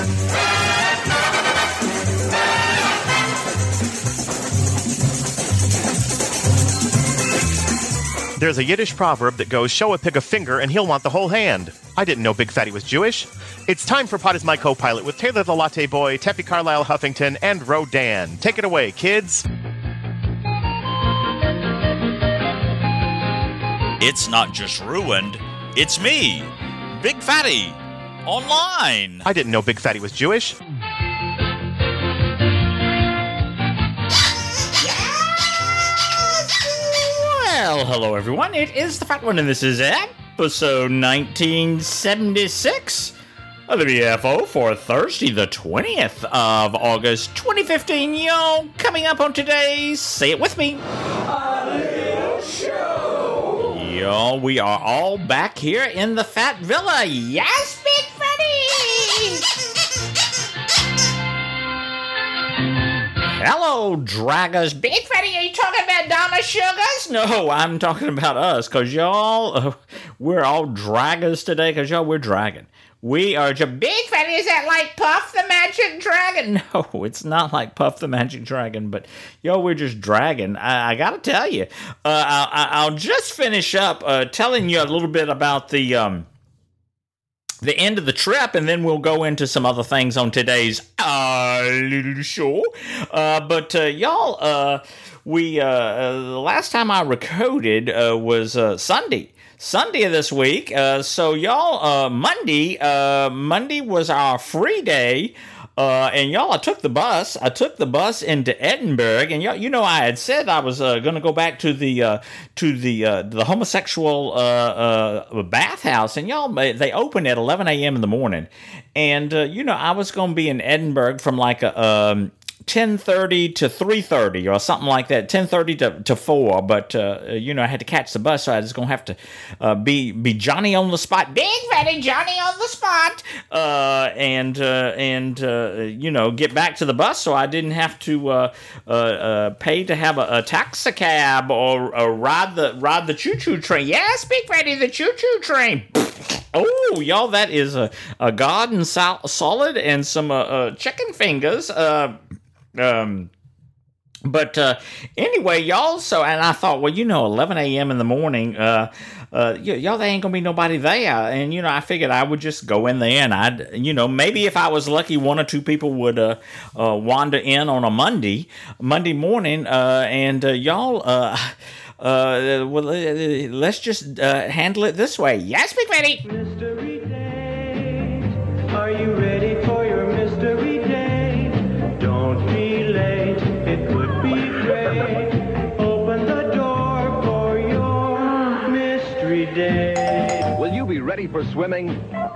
There's a Yiddish proverb that goes, show a pig a finger and he'll want the whole hand. I didn't know Big Fatty was Jewish. It's time for Pod is My Co-Pilot with Taylor the Latte Boy, Teffy Carlisle Huffington, and Rodan. Take it away, kids. It's not just ruined, it's me, Big Fatty, online. I didn't know Big Fatty was Jewish. Well, hello everyone, it is the Fat One, and this is episode 1976 of the BFO for Thursday, the 20th of August, 2015. Yo, coming up on today's Say It With Me, a little show. Yo, we are all back here in the Fat Villa. Yes, Big Fatty! Hello, draggers. Big Fatty, are you talking about Donna Sugars? No, I'm talking about us, because y'all, we're all draggers today, because y'all, we're dragging. We are just... Big Fatty, is that like Puff the Magic Dragon? No, it's not like Puff the Magic Dragon, but, yo, we're just dragging. I gotta tell you, I'll just finish up telling you a little bit about the end of the trip, and then we'll go into some other things on today's little show. But y'all, the last time I recorded was Sunday of this week. So y'all, Monday was our free day. And y'all, I took the bus into Edinburgh, and y'all, you know, I had said I was going to go back to the homosexual bathhouse, and y'all, they open at 11 a.m. in the morning, and you know, I was going to be in Edinburgh from like 10:30 to 3:30 or something like that, 10:30 to 4, but you know, I had to catch the bus, so I was going to have to be Johnny on the spot, Big Fatty Johnny on the spot, and you know, get back to the bus, so I didn't have to pay to have a taxi cab or ride the choo-choo train. Yes, Big Fatty, the choo-choo train. Oh, y'all, that is a garden solid and some chicken fingers. But anyway, y'all, so, and I thought, well, you know, 11 a.m. in the morning, y'all, there ain't gonna be nobody there, and, you know, I figured I would just go in there, and I'd, you know, maybe if I was lucky, one or two people would wander in on a Monday morning, and y'all, well, let's just handle it this way. Yes, Big Fatty! Mystery Day, are you ready for your mystery day? Don't be late, it would be great. Open the door for your mystery day. Will you be ready for swimming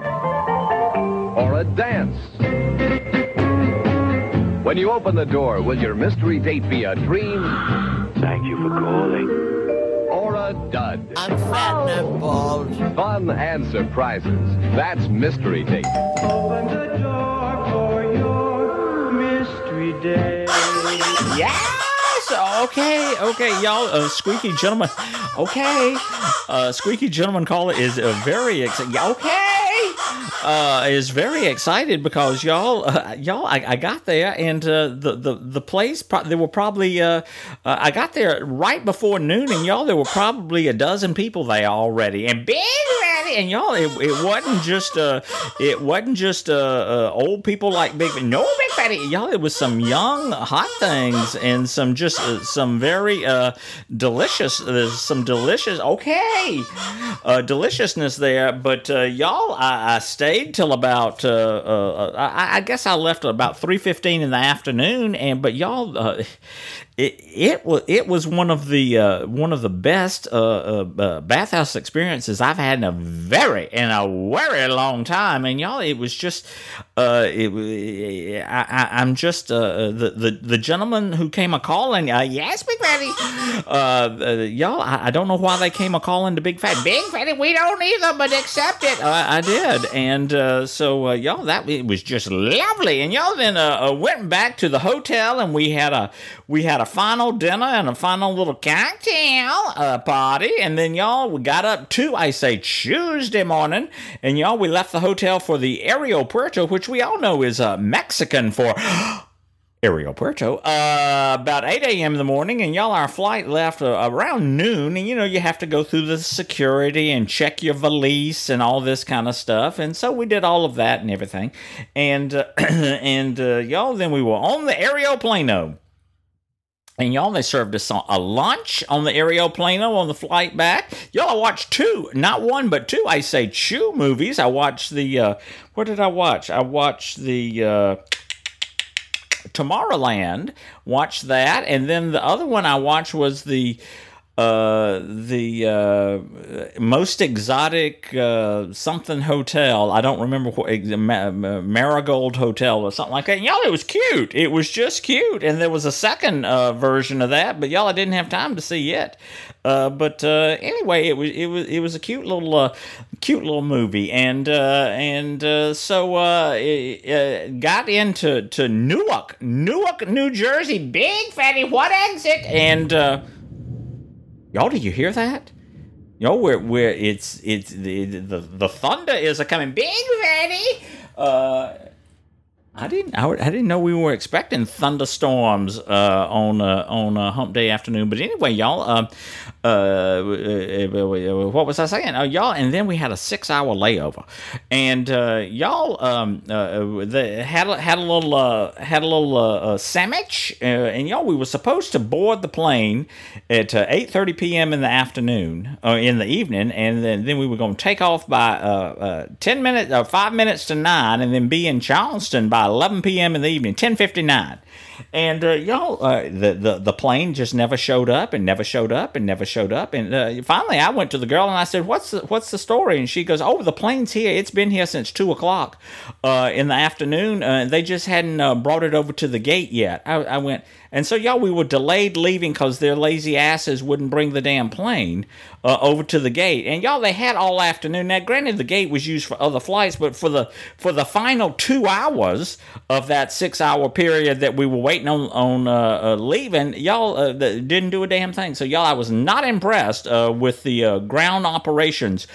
or a dance? When you open the door, will your mystery date be a dream? Thank you for calling. Or a dud? I'm fat and bald. Fun and surprises. That's Mystery Date. Open the door for your mystery day. Yes! Okay, y'all, Squeaky Gentleman. Okay, Squeaky Gentleman caller is very excited. Is very excited because y'all, I got there, and the place, there were probably, I got there right before noon, and y'all, there were probably a dozen people there already, and Big Fatty, and y'all, it wasn't just old people like Big Fatty, y'all, it was some young hot things and some just some very delicious, deliciousness there, but y'all, I stayed till about I guess I left at about 3:15 in the afternoon, but y'all, it was one of the best bathhouse experiences I've had in a very long time, and y'all, it was just I'm just the gentleman who came a calling. Yes, Big Fatty. Y'all, I don't know why they came a calling to Big Fatty. We don't either, but accept it. I did, and so y'all, it was just lovely, and y'all then went back to the hotel, and we had a a final dinner and a final little cocktail party, and then y'all, we got up to, I say, Tuesday morning, and y'all, we left the hotel for the Aeropuerto, which we all know is Mexican for Aeropuerto, about 8 a.m. in the morning, and y'all, our flight left around noon, and you have to go through the security and check your valise and all this kind of stuff, and so we did all of that and everything, and y'all, then we were on the Aeroplano, and y'all, they served us a lunch on the Aeroplano on the flight back. Y'all, I watched two, not one, but two, I say, two movies. I watched the, what did I watch? I watched the, Tomorrowland, watched that, and then the other one I watched was the most exotic something hotel. I don't remember what, Marigold Hotel or something like that. And y'all, it was cute. It was just cute. And there was a second version of that, but y'all, I didn't have time to see it. But anyway, it was a cute little movie, and so it got into Newark, New Jersey. Big Fatty, what exit? And y'all, do you hear that? Y'all, where it's the thunder is a coming. Big Fatty. I didn't know we were expecting thunderstorms on Hump Day afternoon. But anyway, y'all, what was I saying? Y'all, and then we had a 6-hour layover, and y'all had a little sandwich, and y'all, we were supposed to board the plane at 8:30 p.m. in the afternoon, in the evening, and then we were going to take off by 5 minutes to 9, and then be in Charleston by 11 p.m. in the evening, 10:59. And y'all, the plane just never showed up and never showed up and never showed up. And finally, I went to the girl and I said, "What's the story?" And she goes, "Oh, the plane's here. It's been here since 2:00 in the afternoon. They just hadn't brought it over to the gate yet." I went, and so y'all, we were delayed leaving because their lazy asses wouldn't bring the damn plane over to the gate. And y'all, they had all afternoon. Now, granted, the gate was used for other flights, but for the final 2 hours of that 6-hour period that we were waiting on leaving, y'all didn't do a damn thing. So y'all, I was not impressed with the ground operations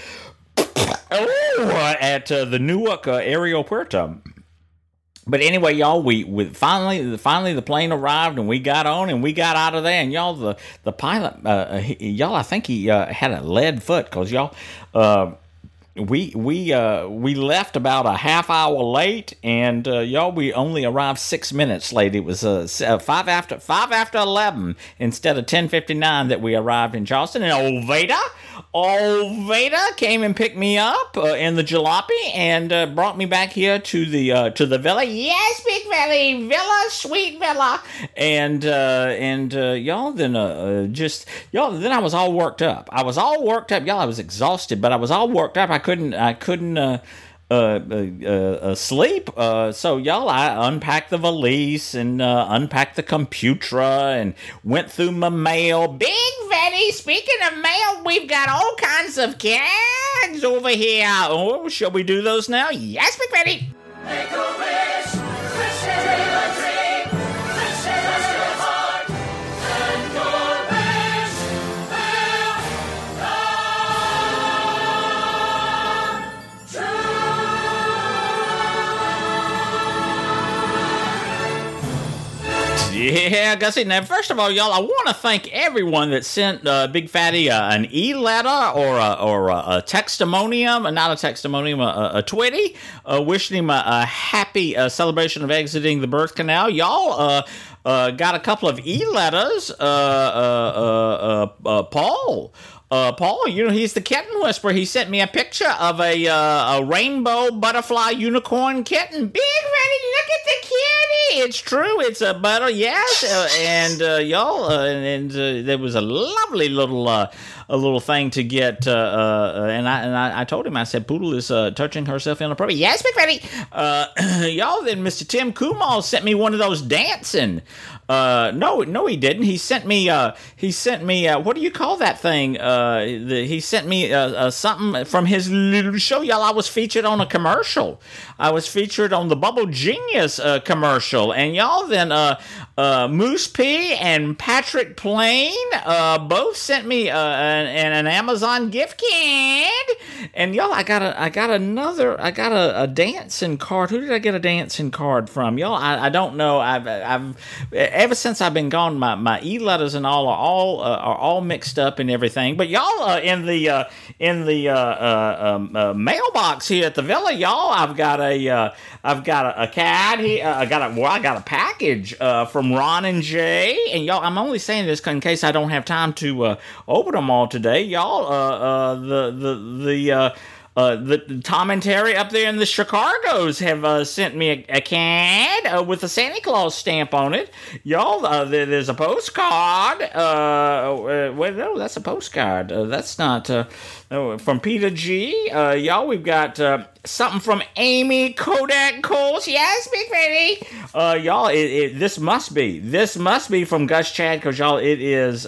at the Newark Aeropuerto. But anyway, y'all, we finally the plane arrived and we got on and we got out of there. And y'all, the pilot, y'all, I think he had a lead foot, because y'all, we left about a half hour late, and y'all, we only arrived 6 minutes late. It was 5 after 11 instead of 10:59 that we arrived in Charleston. And old Vader came and picked me up in the jalopy and brought me back here to the villa. Yes, Big Valley Villa, sweet villa. And y'all, then then I was all worked up. Y'all, I was exhausted, but I was all worked up. I couldn't sleep. So y'all, I unpacked the valise and unpacked the computer and went through my mail. Big Fatty, speaking of mail, we've got all kinds of cards over here. Oh, shall we do those now? Yes, Big Fatty. Make a wish, wish dream a dream, wish your heart, and your wish will come true. Yeah, Gussie. Now, first of all, y'all, I want to thank everyone that sent Big Fatty an e-letter or a textimonium, not a textimonium, a twitty, wishing him a happy celebration of exiting the birth canal. Y'all got a couple of e-letters. Paul, he's the kitten whisperer. He sent me a picture of a rainbow butterfly unicorn kitten. Big Fatty, look at the kitty. It's true. It's a butter, yes. And y'all, and there was a lovely little little thing to get, and I told him, I said, Poodle is touching herself inappropriately. Yes, Big Fatty. Y'all, then Mr. Tim Kumal sent me one of those dancing. No, he didn't. He sent me, what do you call that thing? He sent me something from his little show. Y'all, I was featured on a commercial. I was featured on the Bubble Genius commercial. And y'all, then Moose P and Patrick Plain both sent me an Amazon gift card. And y'all, I got a dancing card. Who did I get a dancing card from? Y'all, I don't know. I've ever since I've been gone, my e-letters and all are all mixed up and everything. But y'all, in the mailbox here at the villa, y'all, I've got a card here. I got a package from Ron and Jay. And y'all, I'm only saying this in case I don't have time to open them all today. Y'all, the Tom and Terry up there in the Chicago's have sent me a card with a Santa Claus stamp on it. Y'all, there's a postcard. No, that's a postcard. That's not from Peter G. Y'all, we've got something from Amy Kodak Coles. Yes, Big Fatty. Y'all, this must be from Gus Chad, because y'all, it is.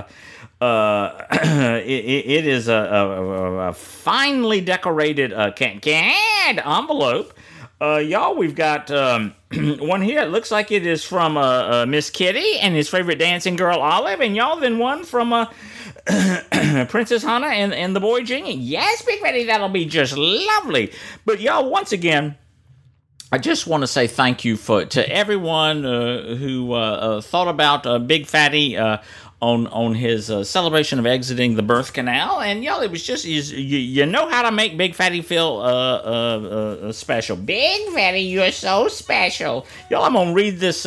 It is a finely decorated canned envelope. Y'all, we've got one here. It looks like it is from Miss Kitty and his favorite dancing girl, Olive. And y'all, then one from Princess Hannah and the boy Jingy. Yes, Big Fatty, that'll be just lovely. But y'all, once again, I just want to say thank you to everyone who thought about Big Fatty on his celebration of exiting the birth canal. And y'all, it was just, you know how to make Big Fatty feel special. Big Fatty, you're so special. Y'all, I'm gonna read this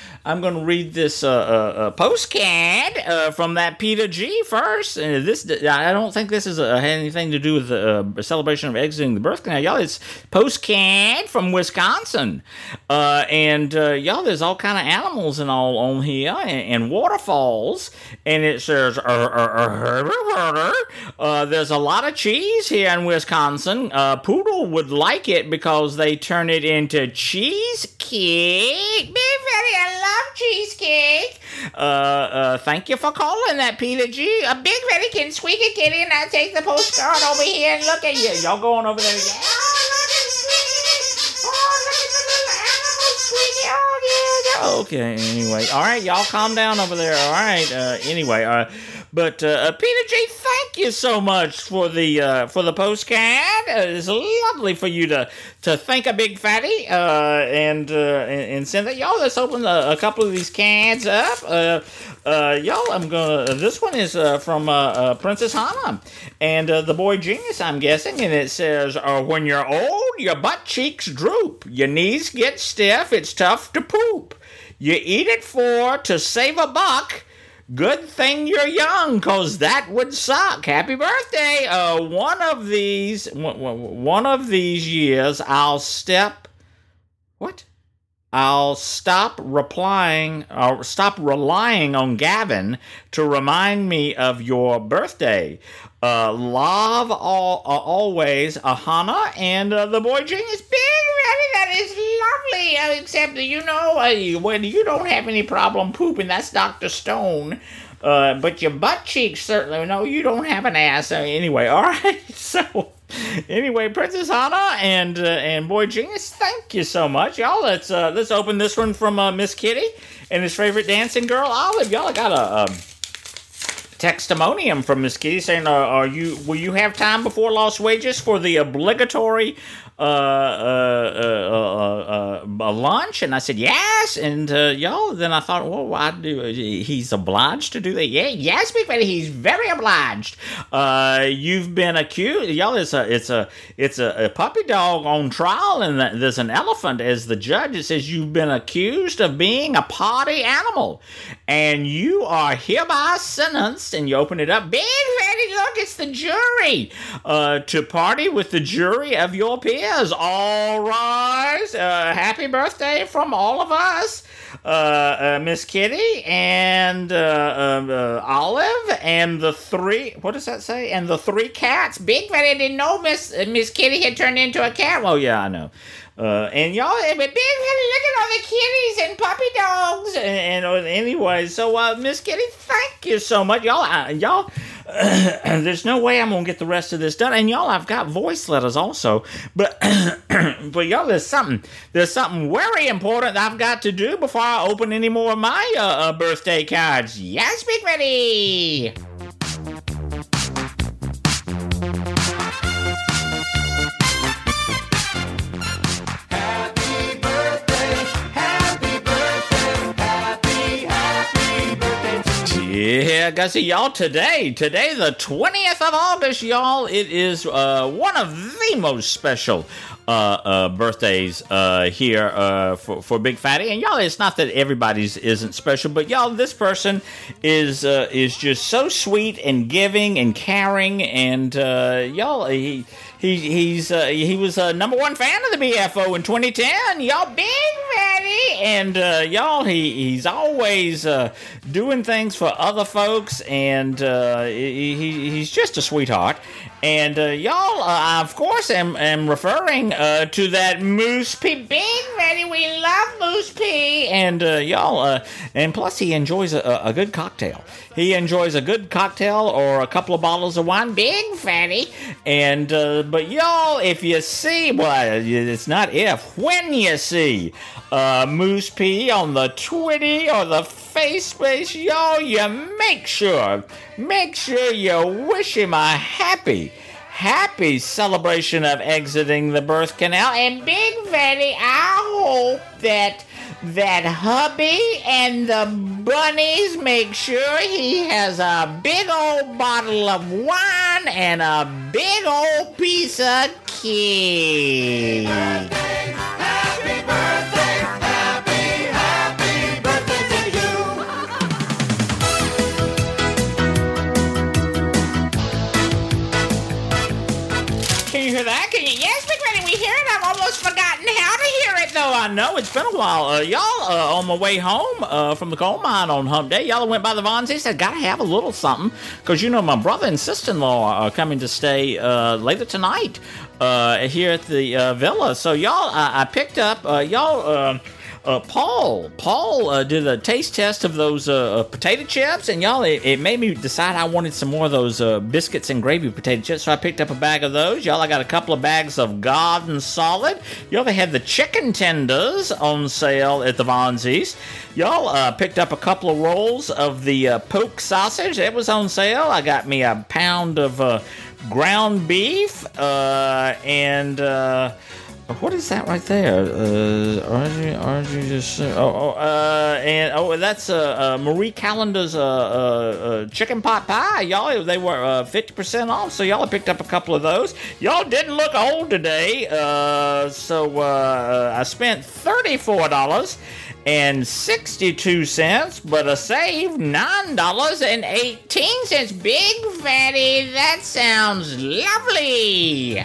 postcard from that Peter G first. I don't think this had anything to do with the celebration of exiting the birth canal. Y'all, it's postcard from Wisconsin. And y'all, there's all kind of animals and all on here, and waterfalls. And it says, there's a lot of cheese here in Wisconsin. Poodle would like it because they turn it into cheesecake. Big Fatty, I love cheesecake. Thank you for calling that, Peter G. A Big Fatty can squeak a kitty, and I'll take the postcard over here and look at you. Y'all going over there? Yeah. Okay, anyway. All right, y'all calm down over there. All right, anyway. But Peter J, thank you so much for the postcard. It's lovely for you to thank a Big Fatty and send that. Y'all, let's open a couple of these cans up. Y'all, this one is from Princess Hannah and the boy Genius, I'm guessing, and it says, when you're old, your butt cheeks droop, your knees get stiff, it's tough to poop. You eat it to save a buck. Good thing you're young, 'cause that would suck. Happy birthday. One of these years, I'll stop relying on Gavin to remind me of your birthday. Love always, Hannah and the boy Genius. Big Fatty, that is lovely. Except when you don't have any problem pooping, that's Dr. Stone. But your butt cheeks certainly. No, you don't have an ass. Anyway, all right. So, anyway, Princess Hannah and boy Genius, thank you so much, y'all. Let's open this one from Miss Kitty and his favorite dancing girl, Olive. Y'all, I got a testimonium from Miss Kitty saying, will you have time before Lost Wages for the obligatory lunch? And I said yes. And y'all, then I thought, well, why he's obliged to do that? Yeah, yes, Big Fatty, he's very obliged. You've been accused, y'all. It's a puppy dog on trial, and there's an elephant as the judge. It says you've been accused of being a party animal, and you are hereby sentenced. And you open it up, Big Fatty, look, it's the jury, to party with the jury of your peers. All rise. Happy birthday from all of us. Miss Kitty, and Olive, and the three. What does that say? And the three cats. Big Fatty didn't know Miss Kitty had turned into a cat. Well, yeah, I know. And y'all, Big Fatty, look at all the kitties and puppy dogs. And anyway, so Miss Kitty, thank you so much, y'all. There's no way I'm gonna get the rest of this done. And y'all, I've got voice letters also, but but y'all, there's something very important that I've got to do before I open any more of my birthday cards. Yes, Big Fatty. Yeah, guys, y'all, today, the 20th of August, y'all, it is one of the most special birthdays here for Big Fatty. And y'all, it's not that everybody's isn't special, but y'all, this person is just so sweet and giving and caring, and y'all, he was a number one fan of the BFO in 2010. Y'all, Big Fatty, and y'all, he's always doing things for other folks, and he's just a sweetheart. And y'all, I of course am referring to that Moose P. Big Fatty, we love Moose P. And y'all, and plus he enjoys a good cocktail. He enjoys a good cocktail or a couple of bottles of wine, Big Fatty. And but y'all, if you see, well, it's not if, when you see Moose P on the Twitty or the Facebook, y'all, you make sure you wish him a happy celebration of exiting the birth canal. And Big Fatty, I hope that hubby and the bunnies make sure he has a big old bottle of wine and a big old piece of cake. Happy birthday, happy birthday to you. Can you hear that? Can you? Yes, Big Fatty, we hear it. I've almost forgotten how to hear it, though. I know it's been a while. Y'all, on my way home from the coal mine on Hump Day, y'all went by the Von Z, said, gotta have a little something, because, you know, my brother and sister-in-law are coming to stay later tonight here at the villa. So, y'all, I picked up, Paul did a taste test of those potato chips, and y'all, it made me decide I wanted some more of those biscuits and gravy potato chips, so I picked up a bag of those. Y'all, I got a couple of bags of Garden Solid. Y'all, they had the chicken tenders on sale at the Von Z's. Y'all, picked up a couple of rolls of the poke sausage. It was on sale. I got me a pound of ground beef, and what is that right there? RG just that's Marie Callender's chicken pot pie. Y'all, they were 50% off, so y'all picked up a couple of those. Y'all didn't look old today, so I spent $34.62, but I saved $9.18. Big Fatty, that sounds lovely.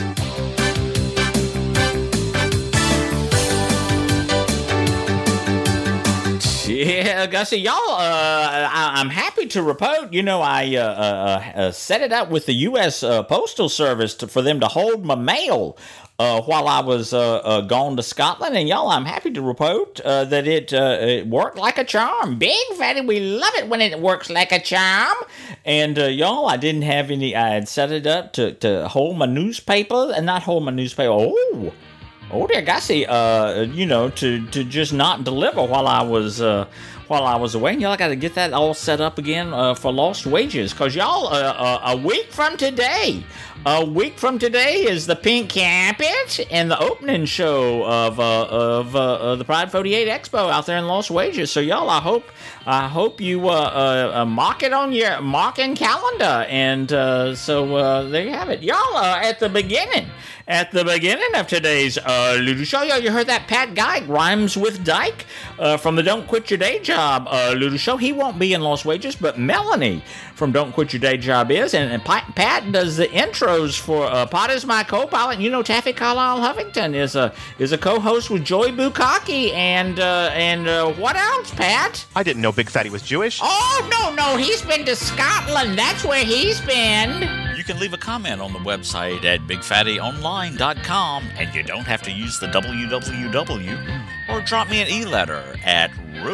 Yeah, Gussie, y'all, I'm happy to report, you know, I set it up with the U.S. Postal Service for them to hold my mail while I was gone to Scotland, and y'all, I'm happy to report that it worked like a charm. Big Fatty, we love it when it works like a charm. And y'all, I had set it up to hold my newspaper, and not hold my newspaper, Oh dear, Gussie, you know, to just not deliver while I was away. And y'all, I got to get that all set up again for Lost Wages, because y'all, a week from today is the Pink Carpet and the opening show of the Pride 48 Expo out there in Lost Wages. So y'all, I hope you mark it on your marking calendar. And so there you have it, y'all. At the beginning At the beginning of today's Ludo Show, you heard that Pat Geig rhymes with Dyke from the Don't Quit Your Day Job Ludo Show. He won't be in Lost Wages, but Melanie from Don't Quit Your Day Job is. And Pat does the intros for Pot is my co-pilot. You know, Taffy Carlisle Huffington is a co-host with Joey Bukkake. And what else, Pat? I didn't know Big Fatty was Jewish. Oh, no, he's been to Scotland. That's where he's been. You can leave a comment on the website at BigFattyOnline.com, and you don't have to use the www, or drop me an e-letter at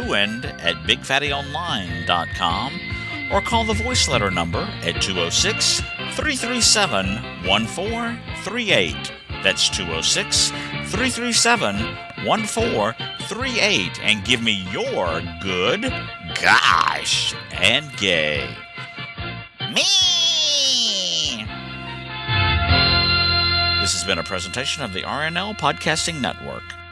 ruined@BigFattyOnline.com, or call the voice letter number at 206-337-1438. That's 206-337-1438, and give me your good, gosh, and gay. Me! This has been a presentation of the RNL Podcasting Network.